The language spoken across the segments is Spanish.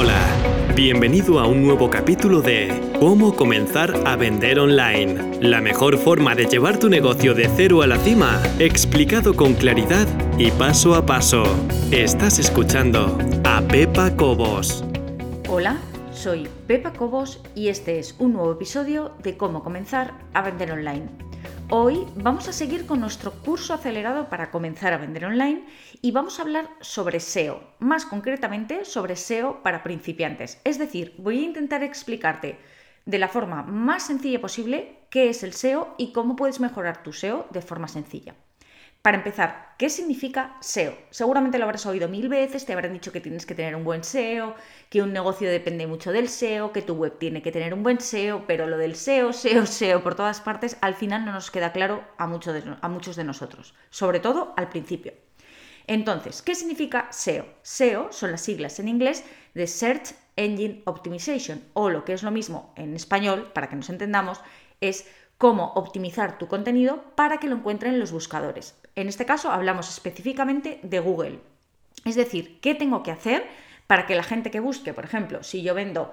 Hola, bienvenido a un nuevo capítulo de Cómo comenzar a vender online. La mejor forma de llevar tu negocio de cero a la cima, explicado con claridad y paso a paso. Estás escuchando a Pepa Cobos. Hola, soy Pepa Cobos y este es un nuevo episodio de Cómo comenzar a vender online. Hoy vamos a seguir con nuestro curso acelerado para comenzar a vender online y vamos a hablar sobre SEO, más concretamente sobre SEO para principiantes. Es decir, voy a intentar explicarte de la forma más sencilla posible qué es el SEO y cómo puedes mejorar tu SEO de forma sencilla. Para empezar, ¿qué significa SEO? Seguramente lo habrás oído 1000 veces, te habrán dicho que tienes que tener un buen SEO, que un negocio depende mucho del SEO, que tu web tiene que tener un buen SEO, pero lo del SEO por todas partes, al final no nos queda claro a muchos de nosotros, sobre todo al principio. Entonces, ¿qué significa SEO? SEO son las siglas en inglés de Search Engine Optimization, o lo que es lo mismo en español, para que nos entendamos, es cómo optimizar tu contenido para que lo encuentren los buscadores. En este caso hablamos específicamente de Google. Es decir, ¿qué tengo que hacer para que la gente que busque, por ejemplo, si yo vendo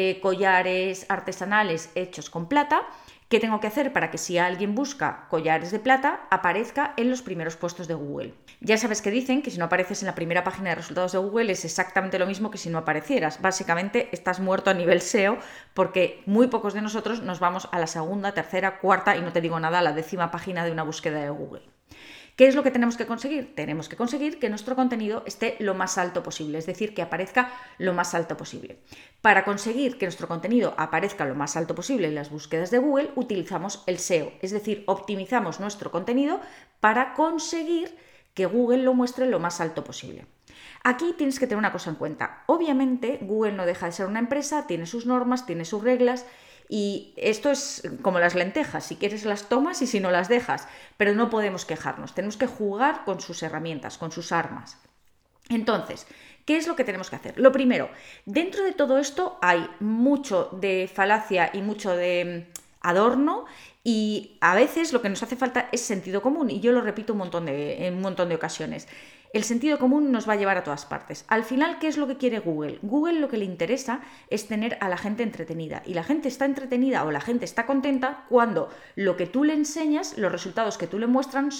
collares artesanales hechos con plata, ¿qué tengo que hacer para que si alguien busca collares de plata aparezca en los primeros puestos de Google? Ya sabes que dicen que si no apareces en la primera página de resultados de Google es exactamente lo mismo que si no aparecieras. Básicamente estás muerto a nivel SEO porque muy pocos de nosotros nos vamos a la segunda, tercera, cuarta y no te digo nada, a la 10ª página de una búsqueda de Google. ¿Qué es lo que tenemos que conseguir? Tenemos que conseguir que nuestro contenido esté lo más alto posible, es decir, que aparezca lo más alto posible. Para conseguir que nuestro contenido aparezca lo más alto posible en las búsquedas de Google, utilizamos el SEO, es decir, optimizamos nuestro contenido para conseguir que Google lo muestre lo más alto posible. Aquí tienes que tener una cosa en cuenta. Obviamente, Google no deja de ser una empresa, tiene sus normas, tiene sus reglas. Y esto es como las lentejas, si quieres las tomas y si no las dejas, pero no podemos quejarnos, tenemos que jugar con sus herramientas, con sus armas. Entonces, ¿qué es lo que tenemos que hacer? Lo primero, dentro de todo esto hay mucho de falacia y mucho de adorno y a veces lo que nos hace falta es sentido común y yo lo repito en un montón de ocasiones. El sentido común nos va a llevar a todas partes. Al final, ¿qué es lo que quiere Google? Google lo que le interesa es tener a la gente entretenida. Y la gente está entretenida o la gente está contenta cuando lo que tú le enseñas, los resultados que tú le muestras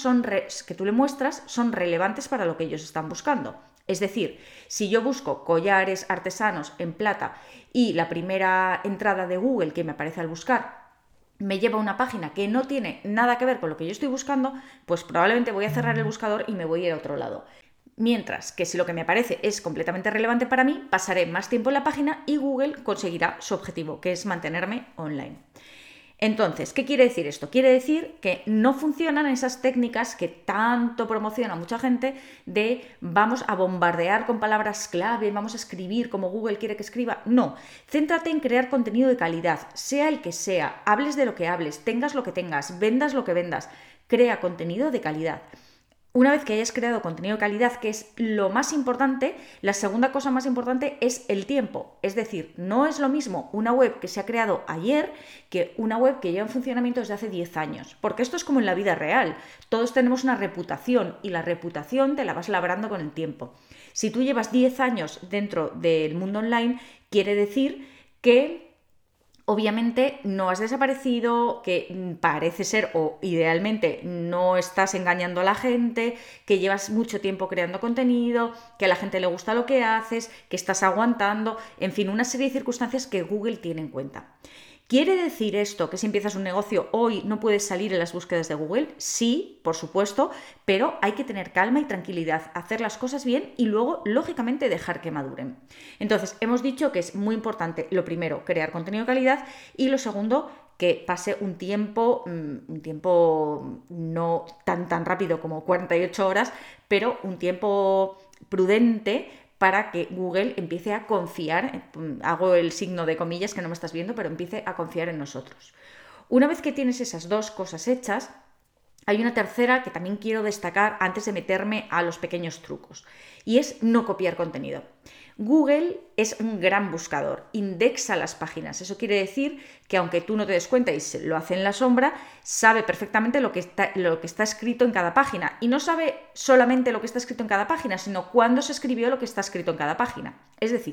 son relevantes para lo que ellos están buscando. Es decir, si yo busco collares artesanos en plata y la primera entrada de Google que me aparece al buscar me lleva a una página que no tiene nada que ver con lo que yo estoy buscando, pues probablemente voy a cerrar el buscador y me voy a ir a otro lado. Mientras que si lo que me aparece es completamente relevante para mí, pasaré más tiempo en la página y Google conseguirá su objetivo, que es mantenerme online. Entonces, ¿qué quiere decir esto? Quiere decir que no funcionan esas técnicas que tanto promociona mucha gente de vamos a bombardear con palabras clave, vamos a escribir como Google quiere que escriba. No, céntrate en crear contenido de calidad, sea el que sea, hables de lo que hables, tengas lo que tengas, vendas lo que vendas, crea contenido de calidad. Una vez que hayas creado contenido de calidad, que es lo más importante, la segunda cosa más importante es el tiempo. Es decir, no es lo mismo una web que se ha creado ayer que una web que lleva en funcionamiento desde hace 10 años. Porque esto es como en la vida real. Todos tenemos una reputación y la reputación te la vas labrando con el tiempo. Si tú llevas 10 años dentro del mundo online, quiere decir que obviamente no has desaparecido, que parece ser o idealmente no estás engañando a la gente, que llevas mucho tiempo creando contenido, que a la gente le gusta lo que haces, que estás aguantando, en fin, una serie de circunstancias que Google tiene en cuenta. ¿Quiere decir esto que si empiezas un negocio hoy no puedes salir en las búsquedas de Google? Sí, por supuesto, pero hay que tener calma y tranquilidad, hacer las cosas bien y luego, lógicamente, dejar que maduren. Entonces, hemos dicho que es muy importante, lo primero, crear contenido de calidad y lo segundo, que pase un tiempo no tan rápido como 48 horas, pero un tiempo prudente para que Google empiece a confiar, hago el signo de comillas que no me estás viendo, pero empiece a confiar en nosotros. Una vez que tienes esas dos cosas hechas, hay una tercera que también quiero destacar antes de meterme a los pequeños trucos, y es no copiar contenido. Google es un gran buscador, indexa las páginas. Eso quiere decir que aunque tú no te des cuenta y lo hace en la sombra, sabe perfectamente lo que está escrito en cada página. Y no sabe solamente lo que está escrito en cada página, sino cuándo se escribió lo que está escrito en cada página. Es decir,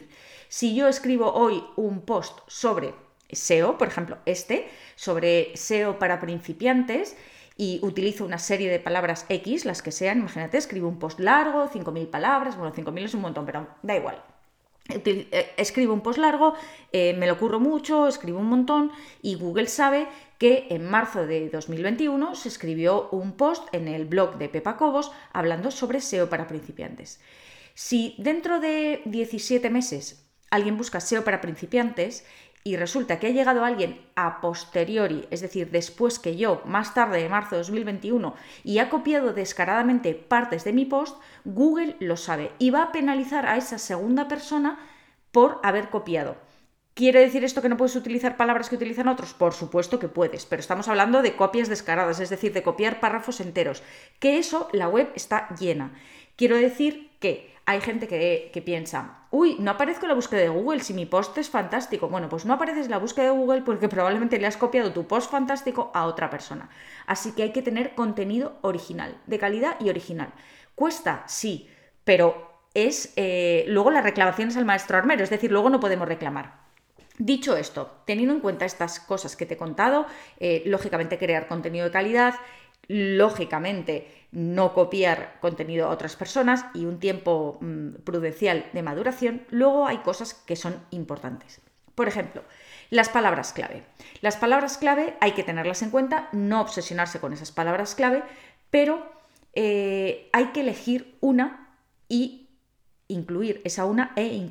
Si yo escribo hoy un post sobre SEO, por ejemplo, sobre SEO para principiantes, y utilizo una serie de palabras X, las que sean, imagínate, escribo un post largo, 5.000 palabras, bueno, 5.000 es un montón, pero da igual. Escribo un post largo, me lo curro mucho, escribo un montón y Google sabe que en marzo de 2021 se escribió un post en el blog de Pepa Cobos hablando sobre SEO para principiantes. Si dentro de 17 meses alguien busca SEO para principiantes y resulta que ha llegado alguien a posteriori, es decir, después que yo, más tarde de marzo de 2021, y ha copiado descaradamente partes de mi post, Google lo sabe y va a penalizar a esa segunda persona por haber copiado. ¿Quiere decir esto que no puedes utilizar palabras que utilizan otros? Por supuesto que puedes, pero estamos hablando de copias descaradas, es decir, de copiar párrafos enteros, que eso la web está llena. Quiero decir que hay gente que piensa, uy, no aparezco en la búsqueda de Google si mi post es fantástico. Bueno, pues no apareces en la búsqueda de Google porque probablemente le has copiado tu post fantástico a otra persona. Así que hay que tener contenido original, de calidad y original. ¿Cuesta? Sí, pero es luego la reclamación es al maestro armero, es decir, luego no podemos reclamar. Dicho esto, teniendo en cuenta estas cosas que te he contado, lógicamente crear contenido de calidad, lógicamente no copiar contenido a otras personas y un tiempo prudencial de maduración, luego hay cosas que son importantes. Por ejemplo, las palabras clave. Las palabras clave hay que tenerlas en cuenta, no obsesionarse con esas palabras clave, pero hay que elegir una y incluir esa una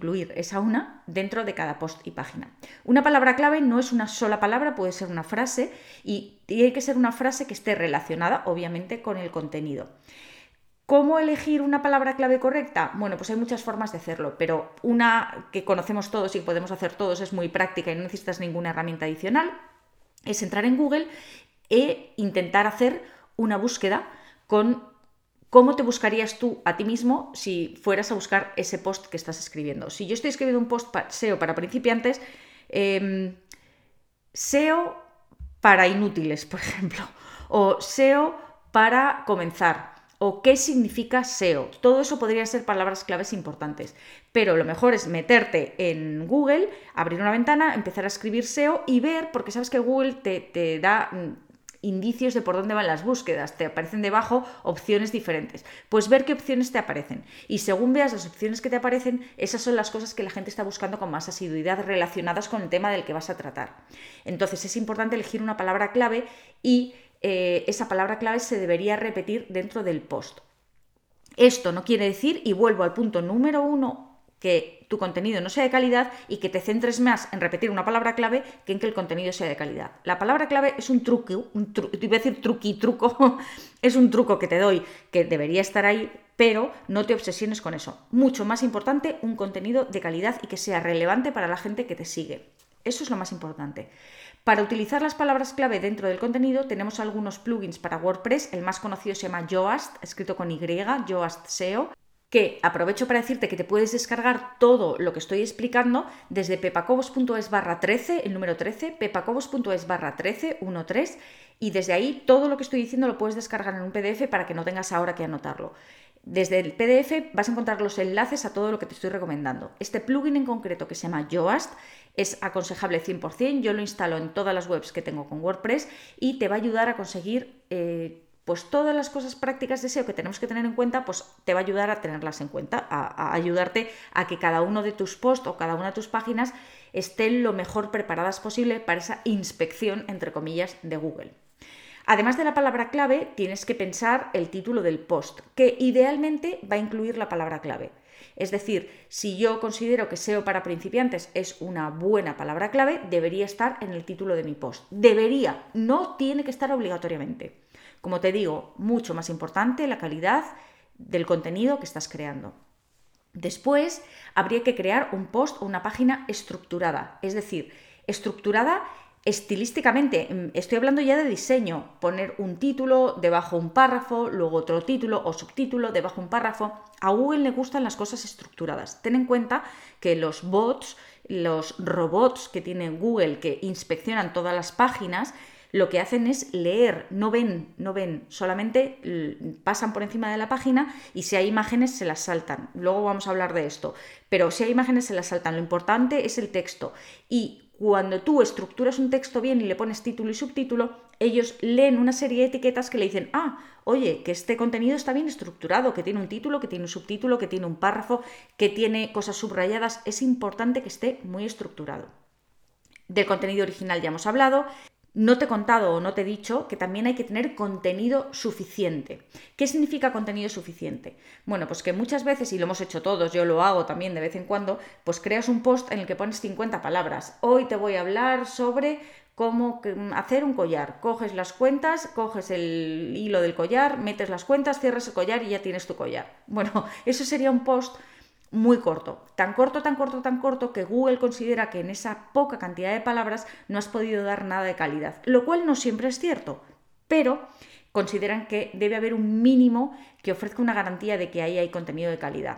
dentro de cada post y página. Una palabra clave no es una sola palabra, puede ser una frase y tiene que ser una frase que esté relacionada, obviamente, con el contenido. ¿Cómo elegir una palabra clave correcta? Bueno, pues hay muchas formas de hacerlo, pero una que conocemos todos y que podemos hacer todos, es muy práctica y no necesitas ninguna herramienta adicional, es entrar en Google e intentar hacer una búsqueda con ¿cómo te buscarías tú a ti mismo si fueras a buscar ese post que estás escribiendo? Si yo estoy escribiendo un post SEO para principiantes, SEO para inútiles, por ejemplo, o SEO para comenzar, o qué significa SEO. Todo eso podrían ser palabras claves importantes, pero lo mejor es meterte en Google, abrir una ventana, empezar a escribir SEO y ver, porque sabes que Google te da indicios de por dónde van las búsquedas, te aparecen debajo opciones diferentes, pues ver qué opciones te aparecen y según veas las opciones que te aparecen, esas son las cosas que la gente está buscando con más asiduidad relacionadas con el tema del que vas a tratar. Entonces es importante elegir una palabra clave y esa palabra clave se debería repetir dentro del post. Esto no quiere decir, y vuelvo al punto número 1, que tu contenido no sea de calidad y que te centres más en repetir una palabra clave que en que el contenido sea de calidad. La palabra clave es un truco, es un truco que te doy que debería estar ahí, pero no te obsesiones con eso. Mucho más importante, un contenido de calidad y que sea relevante para la gente que te sigue. Eso es lo más importante. Para utilizar las palabras clave dentro del contenido tenemos algunos plugins para WordPress. El más conocido se llama Yoast, escrito con Y, Yoast SEO, que aprovecho para decirte que te puedes descargar todo lo que estoy explicando desde pepacobos.es/13, el número 13, pepacobos.es/13, y desde ahí todo lo que estoy diciendo lo puedes descargar en un PDF para que no tengas ahora que anotarlo. Desde el PDF vas a encontrar los enlaces a todo lo que te estoy recomendando. Este plugin en concreto que se llama Yoast es aconsejable 100%, yo lo instalo en todas las webs que tengo con WordPress y te va a ayudar a conseguir pues todas las cosas prácticas de SEO que tenemos que tener en cuenta, pues te va a ayudar a tenerlas en cuenta, a ayudarte a que cada uno de tus posts o cada una de tus páginas estén lo mejor preparadas posible para esa inspección, entre comillas, de Google. Además de la palabra clave, tienes que pensar el título del post, que idealmente va a incluir la palabra clave. Es decir, si yo considero que SEO para principiantes es una buena palabra clave, debería estar en el título de mi post. Debería, no tiene que estar obligatoriamente. Como te digo, mucho más importante la calidad del contenido que estás creando. Después, habría que crear un post o una página estructurada, es decir, estructurada estilísticamente. Estoy hablando ya de diseño, poner un título, debajo un párrafo, luego otro título o subtítulo, debajo un párrafo. A Google le gustan las cosas estructuradas. Ten en cuenta que los bots, los robots que tiene Google que inspeccionan todas las páginas, lo que hacen es leer, no ven, solamente pasan por encima de la página y si hay imágenes se las saltan. Luego vamos a hablar de esto, pero si hay imágenes se las saltan. Lo importante es el texto y cuando tú estructuras un texto bien y le pones título y subtítulo, ellos leen una serie de etiquetas que le dicen, oye, que este contenido está bien estructurado, que tiene un título, que tiene un subtítulo, que tiene un párrafo, que tiene cosas subrayadas. Es importante que esté muy estructurado. Del contenido original ya hemos hablado. No te he contado o no te he dicho que también hay que tener contenido suficiente. ¿Qué significa contenido suficiente? Bueno, pues que muchas veces, y lo hemos hecho todos, yo lo hago también de vez en cuando, pues creas un post en el que pones 50 palabras. Hoy te voy a hablar sobre cómo hacer un collar. Coges las cuentas, coges el hilo del collar, metes las cuentas, cierras el collar y ya tienes tu collar. Bueno, eso sería un post muy corto, tan corto que Google considera que en esa poca cantidad de palabras no has podido dar nada de calidad, lo cual no siempre es cierto, pero consideran que debe haber un mínimo que ofrezca una garantía de que ahí hay contenido de calidad.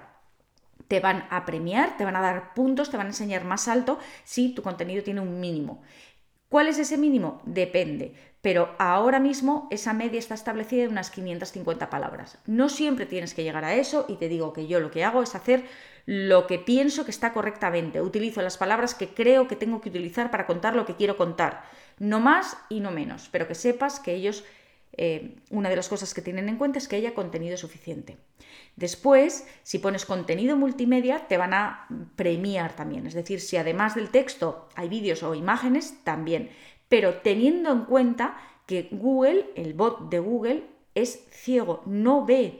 Te van a premiar, te van a dar puntos, te van a enseñar más alto si tu contenido tiene un mínimo. ¿Cuál es ese mínimo? Depende, pero ahora mismo esa media está establecida en unas 550 palabras. No siempre tienes que llegar a eso y te digo que yo lo que hago es hacer lo que pienso que está correctamente. Utilizo las palabras que creo que tengo que utilizar para contar lo que quiero contar. No más y no menos, pero que sepas que ellos, una de las cosas que tienen en cuenta es que haya contenido suficiente. Después, si pones contenido multimedia, te van a premiar también. Es decir, si además del texto hay vídeos o imágenes, también. Pero teniendo en cuenta que Google, el bot de Google, es ciego, no ve.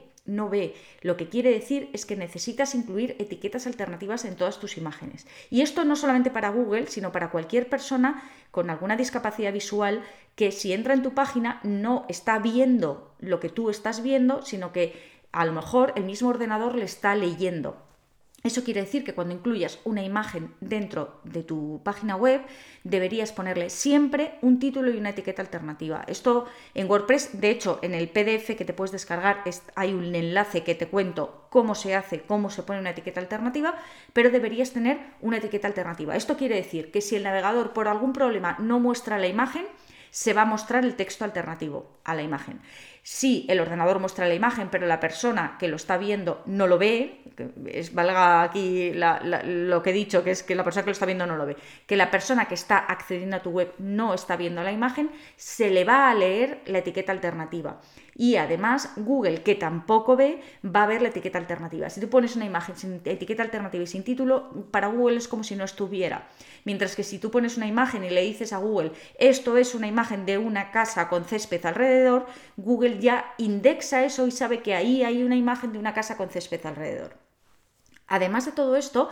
Lo que quiere decir es que necesitas incluir etiquetas alternativas en todas tus imágenes. Y esto no solamente para Google, sino para cualquier persona con alguna discapacidad visual que si entra en tu página no está viendo lo que tú estás viendo, sino que a lo mejor el mismo ordenador le está leyendo. Eso quiere decir que cuando incluyas una imagen dentro de tu página web, deberías ponerle siempre un título y una etiqueta alternativa. Esto en WordPress, de hecho, en el PDF que te puedes descargar hay un enlace que te cuento cómo se hace, cómo se pone una etiqueta alternativa, pero deberías tener una etiqueta alternativa. Esto quiere decir que si el navegador por algún problema no muestra la imagen, se va a mostrar el texto alternativo a la imagen. Si el ordenador muestra la imagen, pero la persona que lo está viendo no lo ve, valga aquí lo que he dicho, que es que la persona que lo está viendo no lo ve, que la persona que está accediendo a tu web no está viendo la imagen, se le va a leer la etiqueta alternativa. Y además Google, que tampoco ve, va a ver la etiqueta alternativa. Si tú pones una imagen sin etiqueta alternativa y sin título, para Google es como si no estuviera. Mientras que si tú pones una imagen y le dices a Google, esto es una imagen de una casa con césped alrededor, Google ya indexa eso y sabe que ahí hay una imagen de una casa con césped alrededor. Además de todo esto,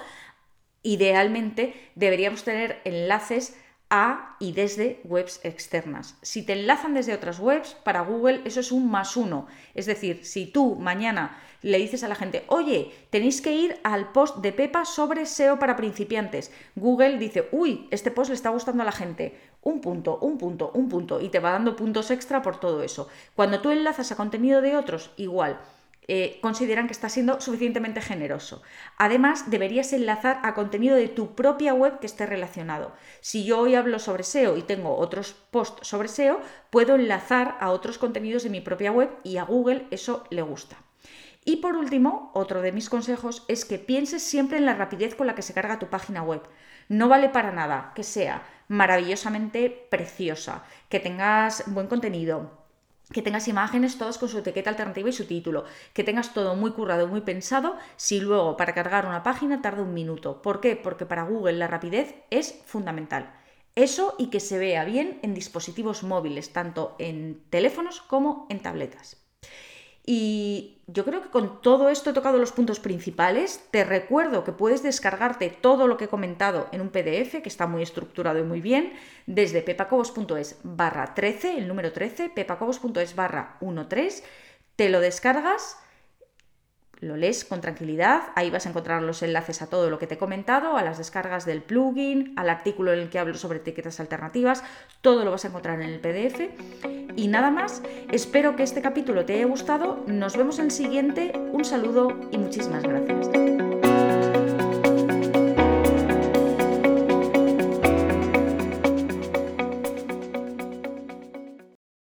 idealmente deberíamos tener enlaces a y desde webs externas. Si te enlazan desde otras webs, para Google eso es un +1. Es decir, si tú mañana le dices a la gente, oye, tenéis que ir al post de Pepa sobre SEO para principiantes, Google dice, uy, este post le está gustando a la gente, un punto, y te va dando puntos extra por todo eso. Cuando tú enlazas a contenido de otros, igual. Consideran que está siendo suficientemente generoso. Además, deberías enlazar a contenido de tu propia web que esté relacionado. Si yo hoy hablo sobre SEO y tengo otros posts sobre SEO, puedo enlazar a otros contenidos de mi propia web y a Google eso le gusta. Y por último, otro de mis consejos es que pienses siempre en la rapidez con la que se carga tu página web. No vale para nada que sea maravillosamente preciosa, que tengas buen contenido, que tengas imágenes todas con su etiqueta alternativa y su título, que tengas todo muy currado, muy pensado, si luego para cargar una página tarda 1 minuto. ¿Por qué? Porque para Google la rapidez es fundamental. Eso y que se vea bien en dispositivos móviles, tanto en teléfonos como en tabletas. Y yo creo que con todo esto he tocado los puntos principales. Te recuerdo que puedes descargarte todo lo que he comentado en un PDF que está muy estructurado y muy bien desde pepacobos.es/13, el número 13, pepacobos.es/13. Te lo descargas, lo lees con tranquilidad, ahí vas a encontrar los enlaces a todo lo que te he comentado, a las descargas del plugin, al artículo en el que hablo sobre etiquetas alternativas, todo lo vas a encontrar en el PDF. Y nada más, espero que este capítulo te haya gustado, nos vemos en el siguiente, un saludo y muchísimas gracias.